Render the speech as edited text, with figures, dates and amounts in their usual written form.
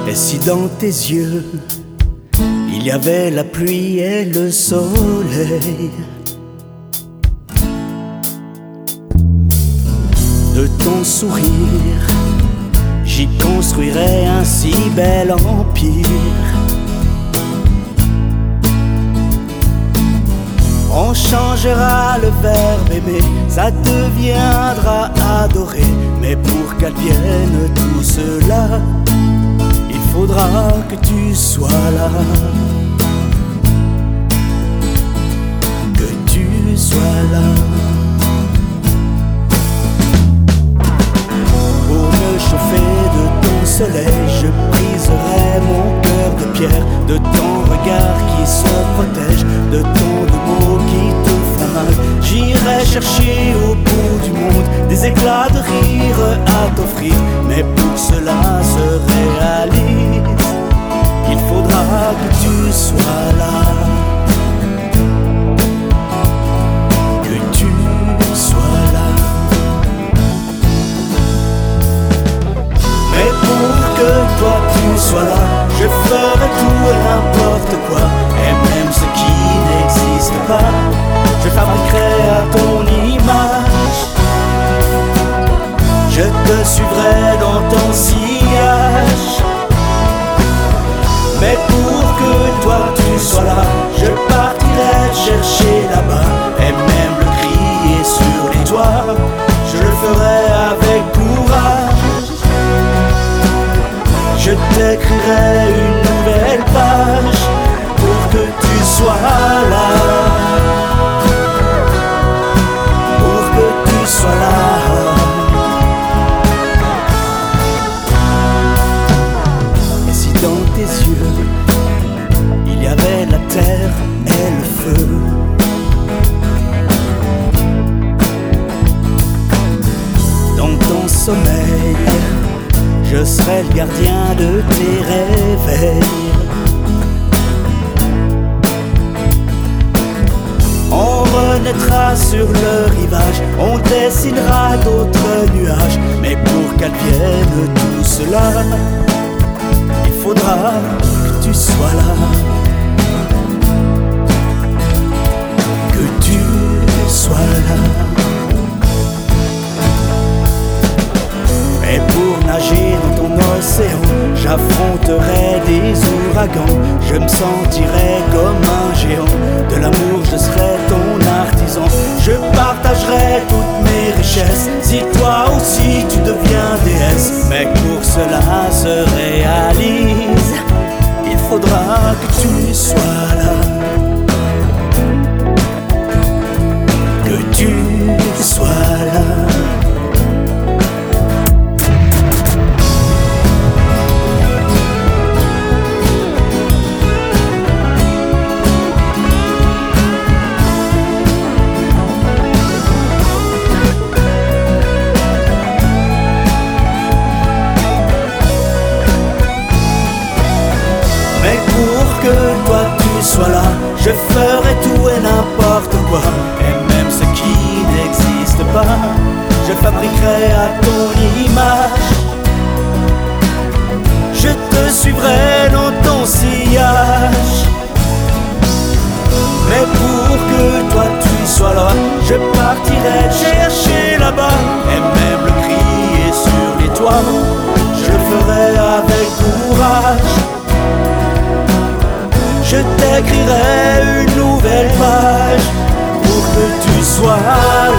Et si dans tes yeux il y avait la pluie et le soleil, de ton sourire j'y construirais un si bel empire. On changera le verbe aimer, ça deviendra adorer. Mais pour qu'advienne tout cela, il faudra que tu sois là. Que tu sois là. Pour me chauffer de ton soleil, je briserai mon cœur de pierre. De ton regard qui se protège, de ton de mots qui te font mal. J'irai chercher au bout du monde des éclats de rire à t'offrir. Mais pour que cela se réalise, il faudra que tu sois là. Que tu sois là. Mais pour que toi tu sois là, je ferai tout et n'importe quoi. Et même ce qui n'existe pas, je fabriquerai à ton image. Je te suivrai dans ton sillage. Mais pour que toi tu sois là, je partirai chercher là-bas. Et même le crier sur les toits, je le ferai avec courage. Je t'écrirai une nouvelle page pour que tu sois là. Pour que tu sois là. Et si dans tes yeux il y avait la terre et le feu, dans ton sommeil je serai le gardien de tes réveils. On renaîtra sur le rivage, on dessinera d'autres nuages. Mais pour qu'advienne tout cela, il faudra que tu sois là. Que tu sois là. Et pour nager dans ton océan, j'affronterai des ouragans. Je me sentirai comme un géant. De l'amour je serai ton artisan. Je partagerai toutes mes richesses, si toi aussi tu deviens déesse. Mais pour cela se réalise, il faudra que tu sois là. Que tu sois là. Sois là, je ferai tout et n'importe quoi. Et même ce qui n'existe pas, je fabriquerai à ton image. Je te suivrai dans ton sillage. Mais pour que toi tu sois là, je partirai chercher là-bas. Et même le crier sur les toits, je le ferai avec courage. Je t'écrirai une nouvelle page pour que tu sois là.